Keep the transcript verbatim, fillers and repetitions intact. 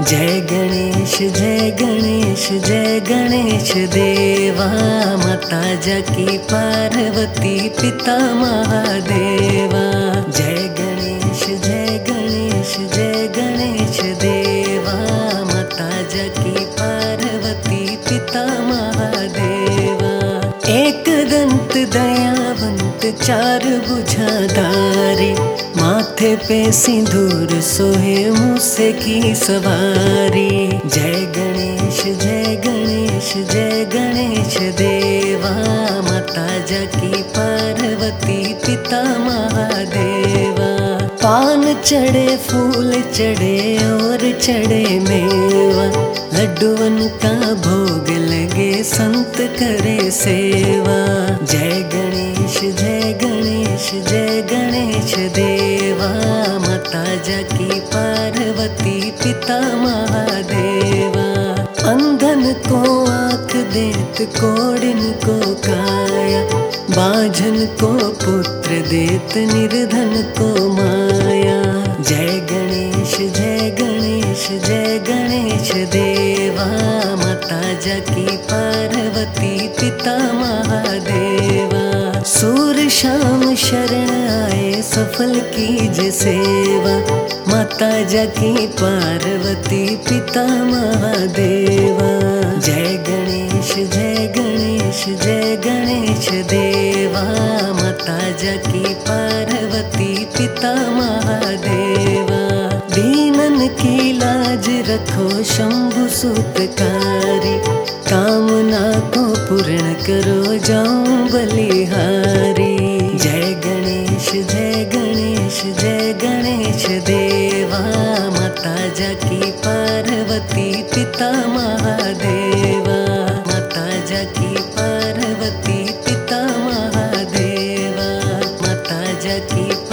जय गणेश जय गणेश जय गणेश देवा, माता जाकी पार्वती पिता महादेवा। जय गणेश जय गणेश जय गणेश देवा, माता जाकी पार्वती पिता महादेवा। एक दंत दयावंत चार भुजाधारी, माथे पे सिंदूर सोहे मूसे की सवारी। जय गणेश जय गणेश जय गणेश देवा, माता जाकी पार्वती पिता महादेवा। पान चढ़े फूल चढ़े और चढ़े मेवा, लड्डुअन का भोग लगे संत करे सेवा। जय गणेश जय गणेश जय गणेश देवा, माता जाकी पार्वती पिता महादेवा। अंधन को आँख देत कोढ़िन को काया, बाझन को पुत्र देत निर्धन को माया। जय गणेश जय गणेश जय गणेश देवा, माता जाकी पार्वती पिता महादेवा। सूर शाम शरण आए सफल कीजे सेवा, माता जाकी पार्वती पिता महादेवा। जय गणेश जय गणेश जय गणेश देवा, माता जाकी पार्वती पिता महादेवा। दीनन की लाज रखो शंभु सूतकारी, कामना को पूर्ण करो जाऊं बलिहारी। जय गणेश जय गणेश जय गणेश देवा, माता जाकी पार्वती पिता महादेवा। माता जाकी पार्वती पिता महादेवा, माता जाकी